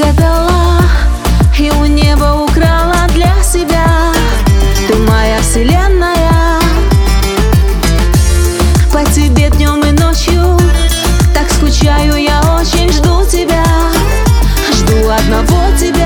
загадала и у неба украла для себя. Ты моя вселенная, по тебе днем и ночью так скучаю, я очень жду тебя, жду одного тебя.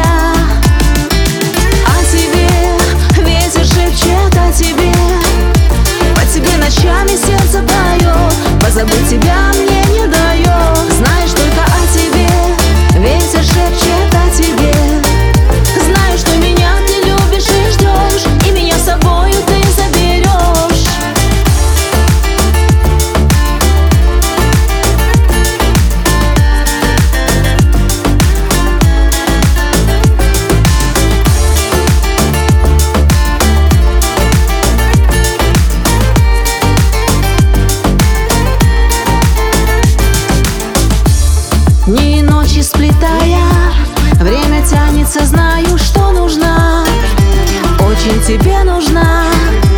О тебе ветер шепчет, о тебе, по тебе ночами сердце поет, позабыть тебя мне не дает. Знаешь, только о тебе ветер шепчет, о тебе. Знаю, что меня ты любишь и ждешь, и меня с собою ты заберешь. Дни и ночи сплетая, время тянется, знаю, что нужна, очень тебе нужна.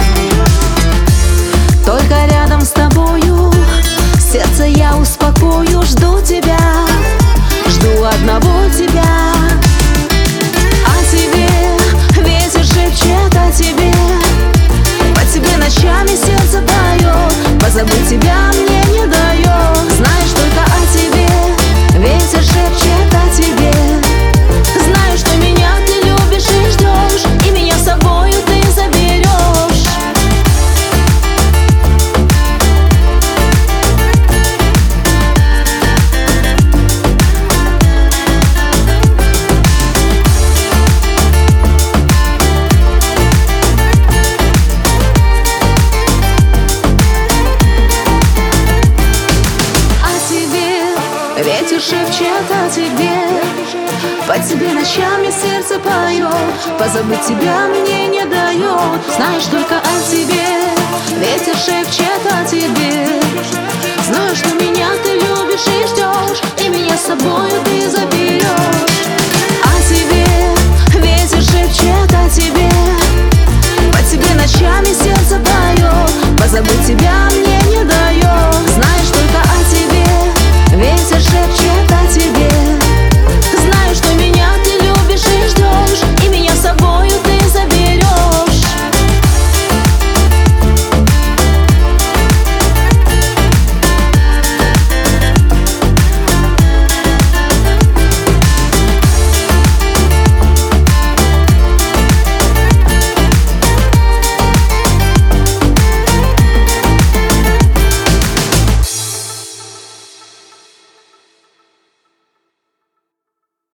Только рядом с тобою сердце я успокою, жду тебя, жду одного тебя. О тебе ветер шепчет, о тебе, по тебе ночами сердце поет, позабыть тебя мне не дает. Знаешь, только о тебе ветер шепчет, о тебе. Знаю, что меня ты любишь и ждешь, и меня с собою ты заберешь. О тебе ветер шепчет, о тебе, по тебе ночами сердце поет, позабыть тебя мне не дает. Знаешь, только о тебе ветер шепчет, о тебе. Знаю, что меня ты любишь и ждешь, и меня с собою ты заберешь. О тебе ветер шепчет, о тебе, по тебе ночами сердце поет, позабыть тебя